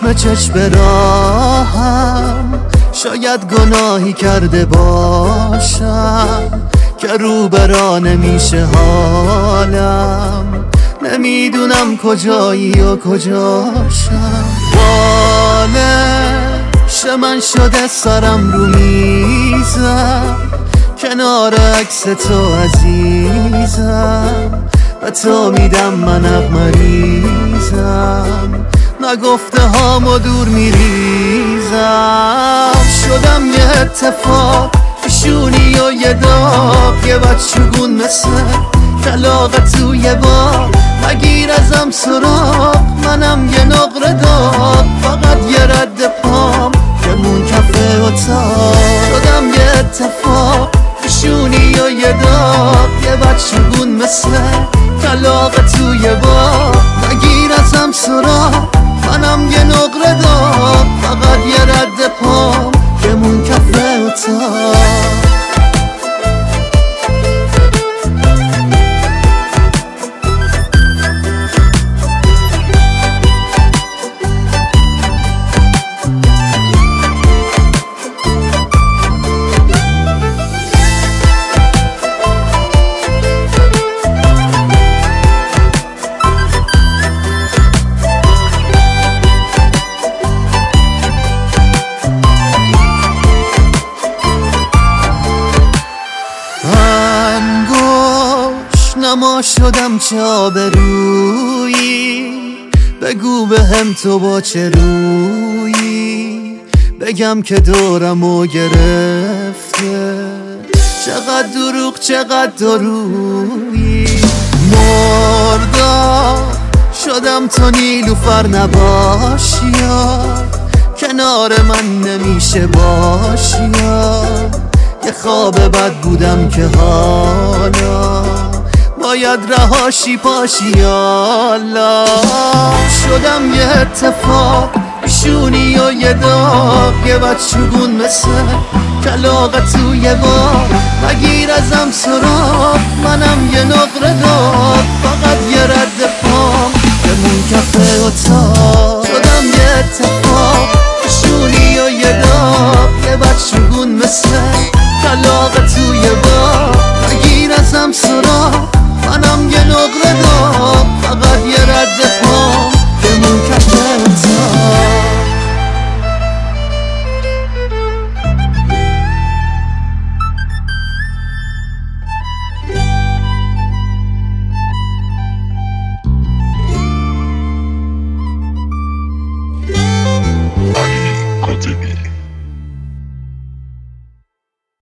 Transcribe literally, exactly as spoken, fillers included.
چشم چشم راهم شاید گناهی کرده باشم که رو برا نمیشه حالم، نمیدونم کجایی و کجاشم. بالش من شده سرم رو میزم کنار عکس تو عزیزم، به تو میدم من عق مریضم، نگفته هامو دور میریزم. شدم یه اتفاق پیشونی و یه داغ، یه بچگون مثل کلاغ توی باغ، مگیر ازم سراغ منم یه نقره داغ، فقط یه رد پام که مون کفه اتاق. شدم یه اتفاق پیشونی و یه داغ، یه بچگون مثل کلاغ توی باغ، مگیر ازم سراغ منم یه نقره داغ، فقط یه رد پام که مون کفه اتاق. نما شدم چه آبرویی، بگو به هم تو با چه رویی، بگم که دورمو گرفته چقدر دروغ چقدر درویی. مردم شدم تو نیلوفر نباشی یا کنار من نمیشه باشی یا، یه خواب بد بودم که حالا باید رهاشی پاشی یالا. شدم یه اتفاق پیشونی و یه داغ، یه بچگون مثل کلاغ توی باغ، مگیر ازم سراغ منم یه نقره داغ، فقط یه رد پام که مون کفه اتاق. شدم یه اتفاق پیشونی و یه داغ، یه بچگون مثل کلاغ توی باغ، مگیر ازم سراغ منم یه نقره داغ، فقط یه رد پام که مون کفه اتاق. علی کاتبی